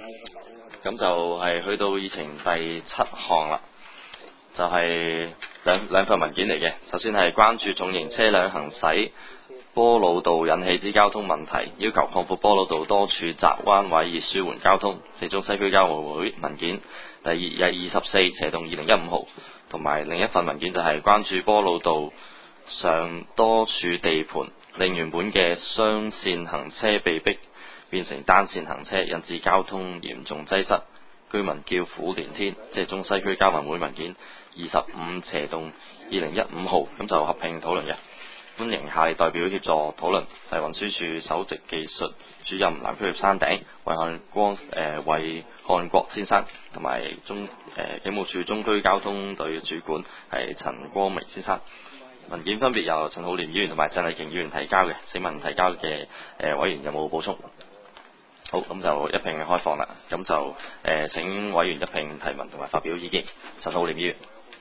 咁就係去到議程第7項啦，就係兩份文件嚟嘅。首先係關注重型車輛行駛波老道引起之交通問題，要求擴闊波老道多處窄彎位以舒緩交通。四中西區交委會文件第24/2015號，同埋另一份文件就係關注波老道上多處地盤令原本嘅雙線行車被逼變成單線行車，引致交通嚴重擠塞，居民叫苦連天。即係中西區交委會文件25/2015號，咁就合併討論嘅。歡迎下列代表協助討論，就係運輸署首席技術主任南區山頂韋漢國先生，同埋警務處中區交通隊主管係陳光明先生。文件分別由陳浩濂議員同埋鄭麗瓊議員提交嘅。請問提交嘅委員有冇補充？好，咁就一併開放啦。咁就請委員一併提問同埋發表意見。陳浩濂議員。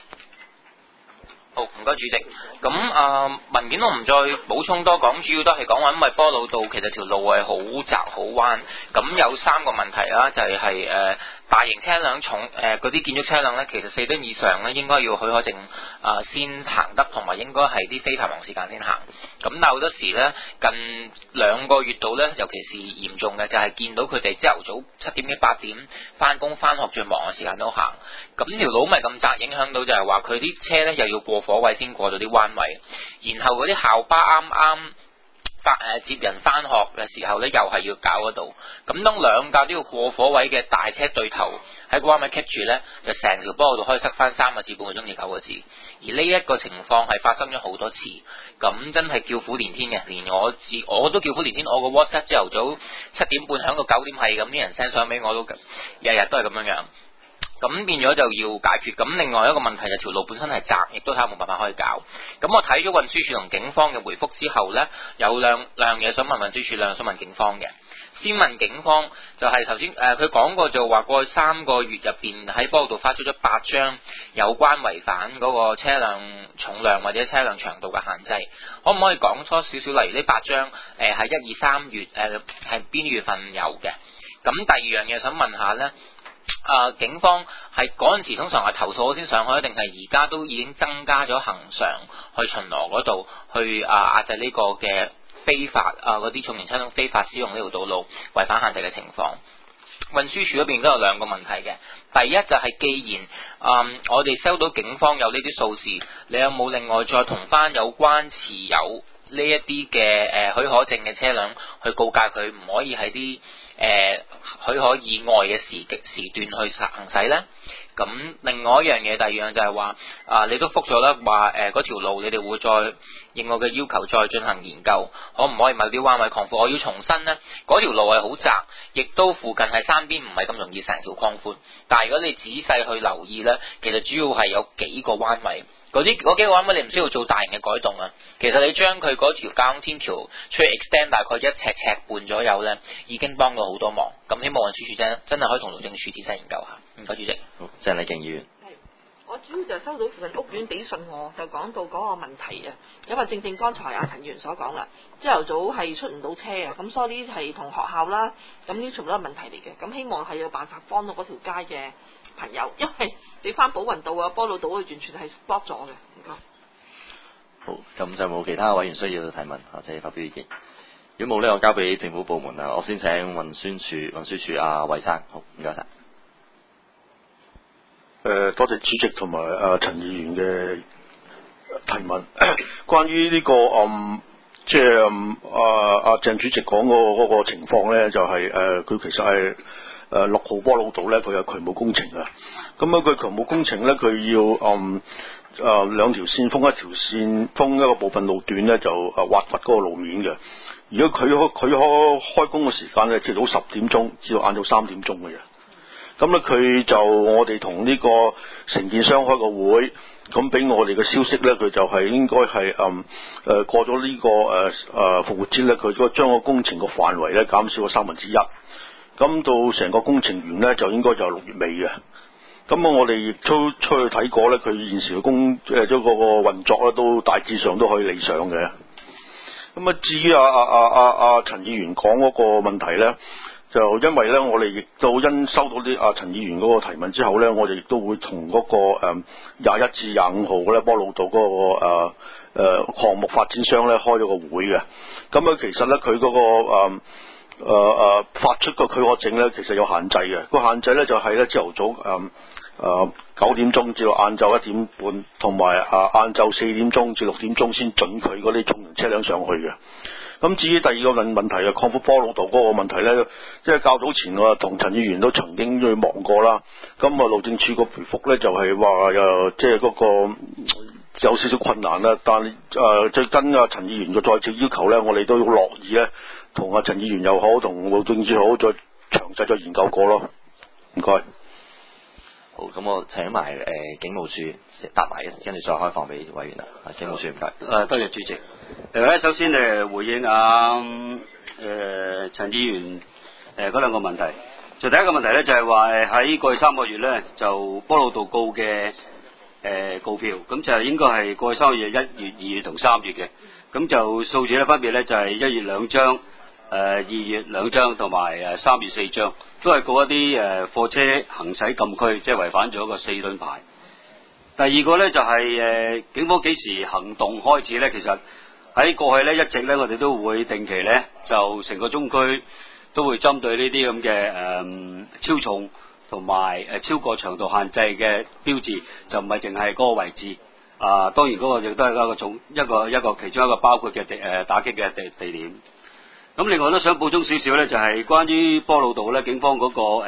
好，唔該主席。咁文件我唔再補充多講，主要都係講話因為波老道其實條路係好窄好彎，咁有3個問題啦，就係大型車輛嗰啲建築車輛呢，其實4噸以上呢應該要許可證先行得，同埋應該係啲非繁忙時間先行。咁但係好多時呢，近2個月度呢，尤其是嚴重嘅就係見到佢哋朝頭早7點幾8點翻工翻學最忙嘅時間都行，咁條路咪咁窄，影響到就係話佢啲車呢又要過火位先過到啲彎位，然後嗰啲校巴啱啱接人翻學嘅時候呢，又係要搞嗰度。咁當2架都要過火位嘅大車對頭喺個彎位棘住呢，就成條波度可以塞翻3個字半個鐘至9個字。而呢一個情況係發生咗好多次，咁真係叫苦連天嘅。連我都叫苦連天，我個 WhatsApp 朝頭早7點半響到9點係咁，啲人 send 相俾我都日日都係咁樣樣。咁變咗就要解決。咁另外一個問題就條路本身係窄，亦都睇下冇辦法可以搞。咁我睇咗運輸署同警方嘅回覆之後呢，有兩嘢想問運輸署，兩樣想問警方嘅。先問警方就係頭先佢講過就話過去3個月入邊喺波道發出咗8張有關違反嗰個車輛重量或者車輛長度嘅限制，可唔可以講多少少？例如呢8張係1、2、3月係邊月份有嘅？咁第二樣嘢想問下呢。警方係嗰陣時通常係投訴先上去，定係而家都已經增加咗恒常去巡邏嗰度去壓制呢個嘅非法嗰啲重型車輛非法使用呢條道路違反限制嘅情況？運輸署嗰邊都有2個問題嘅。第一就係既然我哋收到警方有呢啲數字，你有冇另外再同翻有關持有呢一啲嘅許可證嘅車輛去告誡佢唔可以喺啲許可以外嘅時段去行駛呢？咁另外一樣嘢，第2樣就係話你都覆咗啦，話嗰條路你哋會再應我嘅要求再進行研究，可唔可以某啲彎位擴闊？我要重申呢，嗰條路係好窄，亦都附近係山邊，唔係咁容易成條擴寬。但係如果你仔細去留意呢，其實主要係有幾個彎位。嗰幾個彎位你唔需要做大型嘅改動啊，其實你將佢嗰條交通天橋出去 extend 大概1尺半左右呢，已經幫到好多忙。咁希望運輸署真係可以同路政署仔細研究下。唔該主席。 好，鄭麗瓊議員。 我主要就收到附近屋苑俾信我，就講到嗰個問題啊，因為正剛才陳議員所講啦，朝頭早係出唔到車啊，咁所以呢係同學校啦，咁呢全部都係問題嚟嘅。咁希望係有辦法幫到嗰條街嘅朋友，因為你翻寶雲道啊、波老道佢完全係 block 咗嘅。唔該。 好，咁就冇其他委員需要提問或者發表意見。如果冇呢，我交俾政府部門啦。我先請運輸署韋生。好，唔該晒。 多謝主席同埋陳議員嘅提問。關於呢個即係鄭主席講嗰個情況咧，就係佢其實係6號波老道咧，佢有渠務工程啊。咁佢渠務工程咧，佢要2條線封，一條線封一個部分路段咧，就挖掘嗰個路面嘅。如果佢開工嘅時間咧，朝早10點鐘至到晏晝3點鐘嘅啫。咁咧佢就我哋同呢個承建商開個會，咁俾我哋嘅消息咧，佢就係應該係過咗呢個復活節咧，佢將個工程個範圍咧減少咗1/3。咁到成個工程完咧，就應該就係6月尾嘅。咁我哋亦都出去睇過咧，佢現時嘅嗰個運作咧，都大致上都可以理想嘅。咁至於陳議員講嗰個問題咧， 就因為咧，我哋亦都因收到啲陳議員嗰個提問之後咧，我哋亦都會同嗰個21至25號咧波老道嗰個項目發展商咧開咗個會嘅。咁其實咧佢嗰個發出個許可證咧，其實有限制嘅。個限制咧就係咧朝頭早9點鐘至到晏晝1點半，同埋晏晝4點鐘至6點鐘先準佢嗰啲重型車輛上去嘅。咁至於第二個問題啊，擴闊波老道嗰個問題咧，即係較早前我同陳議員都曾經去望過啦。咁路政署個回覆咧就係話即係嗰個有少少困難啦。但最跟陳議員嘅再次要求咧，我哋都樂意咧同陳議員又好，同路政署好，再詳細再研究過咯。唔該。 好，咁我請埋警務處答埋，跟住再開放俾委員啦。警務處唔該。 多謝主席。首先回應陳議員嗰兩個問題。就第一個問題咧，就係話喺過去3個月咧，就波老道告嘅告票，咁就應該係過去3個月1月、2月同3月嘅。咁就數字咧分別咧就係1月2張、2月2張同埋3月4張，都係告一啲貨車行駛禁區，即係違反咗個4噸牌。第二個咧就係警方幾時行動開始咧？其實喺過去咧一直咧，我哋都會定期咧就成個中區都會針對呢啲咁嘅超重同埋超過長度限制嘅標誌，就唔係淨係嗰個位置。當然嗰個亦都係一個其中一個包括嘅打擊嘅地點。咁另外都想補充少少咧，就係關於波老道咧，警方嗰個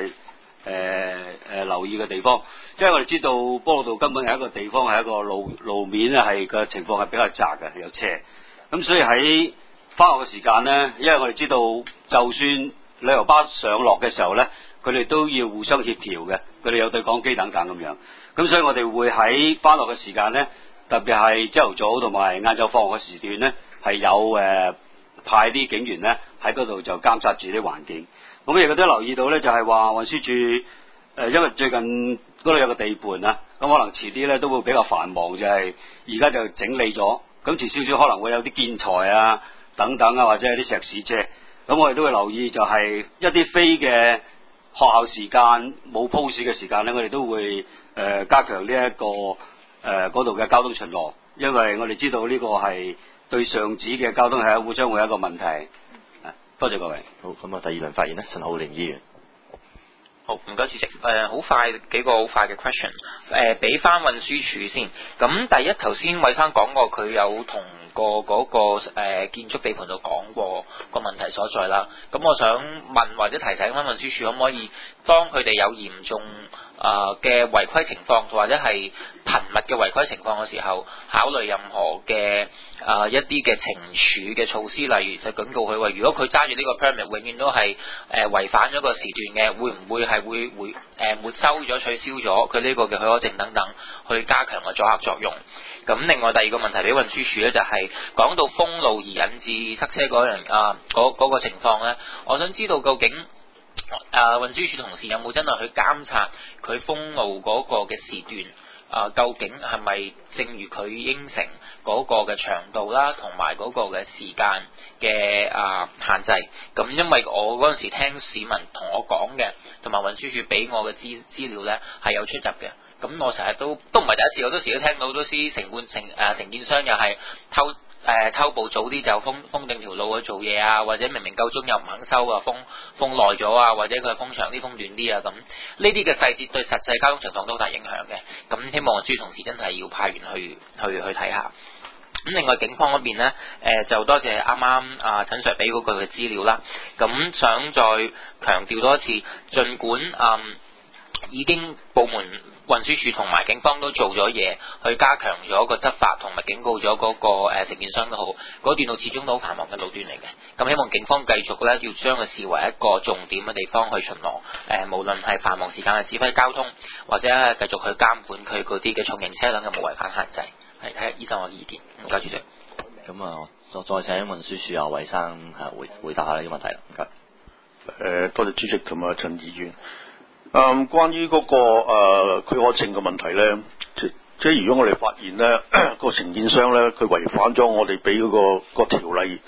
留意嘅地方，即係我哋知道波老道根本係一個地方，係一個路面咧係嘅情況係比較窄嘅，有車。咁所以喺返學嘅時間咧，因為我哋知道就算旅遊巴上落嘅時候咧，佢哋都要互相協調嘅，佢哋有對講機等等咁樣。咁所以我哋會喺返學嘅時間咧，特別係朝頭早同埋晏晝放學嘅時段咧，係有派啲警員咧喺嗰度就監察住啲環境。咁亦都留意到咧，就係話運輸署因為最近嗰度有個地盤啊，咁可能遲啲咧都會比較繁忙，就係而家就整理咗。咁遲少少可能會有啲建材啊等等啊，或者係啲石屎車。咁我哋都會留意，就係一啲非嘅學校時間冇鋪市嘅時間咧，我哋都會加強呢一個嗰度嘅交通巡邏，因為我哋知道呢個係對上址嘅交通係將會有一個問題。多謝各位。 好，咁第二輪發言呢，陳浩濂議員。 好，唔該主席。好快幾個好快嘅 question， 俾翻運輸署先。咁第一，頭先韋生講過，佢有同嗰個建築地盤度講過個問題所在啦。咁我想問或者提醒翻運輸署，可唔可以當佢哋有嚴重嘅違規情況，或者係頻密嘅違規情況嘅時候，考慮任何嘅一啲嘅懲處嘅措施，例如就警告佢話，如果佢揸住呢個 permit 永遠都係違反咗個時段嘅，會唔會係會沒收咗、取消咗佢呢個嘅許可證等等，去加強個阻嚇作用。咁另外第二個問題俾運輸署咧，就係講到封路而引致塞車嗰個情況咧，我想知道究竟運輸署同事有冇真係去監察佢封路嗰個嘅時段？究竟係咪正如佢應承嗰個嘅長度啦，同埋嗰個嘅時間嘅限制？咁因為我嗰陣時聽市民同我講嘅，同埋運輸署俾我嘅資料咧係有出入嘅。咁我成日都唔係第一次，好多時都聽到好多啲承建商又係偷步早啲就封定條路去做嘢啊，或者明明夠鐘又唔肯收啊，封耐咗啊，或者佢封長啲、封短啲啊，咁呢啲嘅細節對實際交通情況都好大影響嘅。咁希望運輸同事真係要派員去睇下。咁另外警方嗰邊呢，就多謝啱啱陳 Sir 俾嗰句嘅資料啦。咁想再強調多一次，儘管已經部門運輸署同埋警方都做咗嘢，去加強咗個執法，同埋警告咗嗰個承建商都好，嗰段路始終都好繁忙嘅路段嚟嘅。咁希望警方繼續咧要將佢視為一個重點嘅地方去巡邏，無論係繁忙時間嘅指揮交通，或者繼續去監管佢嗰啲嘅重型車輛嘅無違反限制。係睇下醫生嘅意見。唔該主席。 咁再請運輸署韋生回答下呢個問題啦。唔該。 多謝主席同埋陳議員。關於嗰個許可證嘅問題咧，即係如果我哋發現咧個承建商咧佢違反咗我哋俾嗰個條例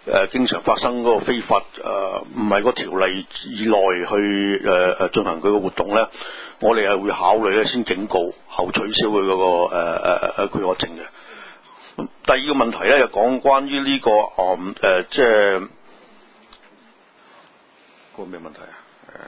經常發生嗰個非法唔係個條例以內去進行佢個活動咧，我哋係會考慮咧先警告後取消佢嗰個許可證嘅。第二個問題咧就講關於呢個即係嗰個咩問題啊？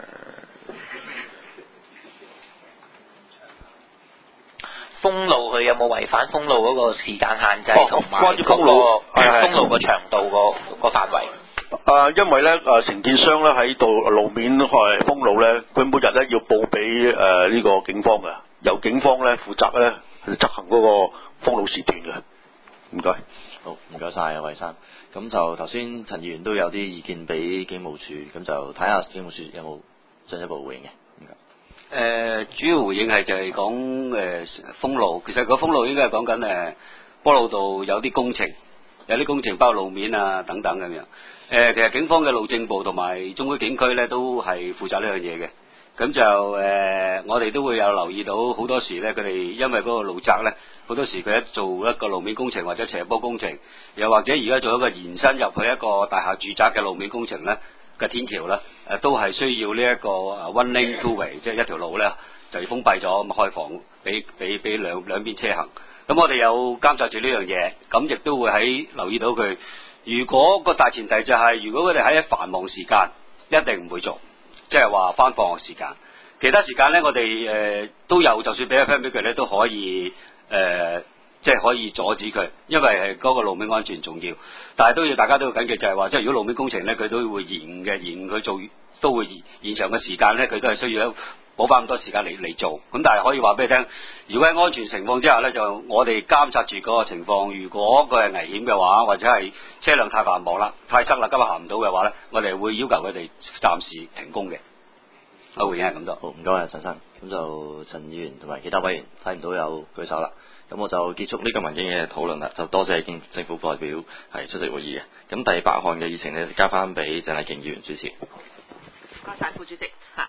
封路佢有冇違反封路嗰個時間限制同埋關於封路封路個長度個範圍？ 因為咧承建商咧喺度路面封路咧，佢每日咧要報俾呢個警方嘅，由警方咧負責咧去執行嗰個封路時段嘅。唔該。 好，唔該晒啊，韋生。咁就頭先陳議員都有啲意見俾警務處，咁就睇下警務處有冇進一步回應嘅。唔該。 主要回應係就係講封路，其實個封路應該係講緊波老道有啲工程，包括路面啊等等咁樣。其實警方嘅路政部同埋中區警區咧都係負責呢樣嘢嘅。咁就我哋都會有留意到好多時咧，佢哋因為嗰個路窄咧，好多時佢一做一個路面工程或者斜坡工程，又或者而家做一個延伸入去一個大廈住宅嘅路面工程咧嘅天橋咧，都係需要呢一個one lane two way， 即係一條路咧就要封閉咗，咁開放俾兩邊車行。咁我哋有監察住呢樣嘢，咁亦都會喺留意到佢。如果個大前提就係，如果佢哋喺繁忙時間，一定唔會做，即係話翻放學時間。其他時間咧，我哋都有，就算俾一 permit 俾佢咧，都可以即係可以阻止佢，因為係嗰個路面安全重要。但係都要大家都要緊記，就係話，即係如果路面工程咧，佢都會延佢做，都會延長嘅時間咧，佢都係需要補翻咁多時間嚟做。咁但係可以話俾你聽，如果喺安全情況之下咧，就我哋監察住嗰個情況。如果佢係危險嘅話，或者係車輛太繁忙啦、太塞啦，今日行唔到嘅話咧，我哋會要求佢哋暫時停工嘅。我回應係咁多。 好，唔該啊，陳生。咁就陳議員同埋其他委員睇唔到有舉手啦。咁我就結束呢個文件嘅討論啦。就多謝政府代表係出席會議嘅。咁第8項嘅議程呢，交翻俾鄭麗瓊議員主持。 唔該晒副主席嚇。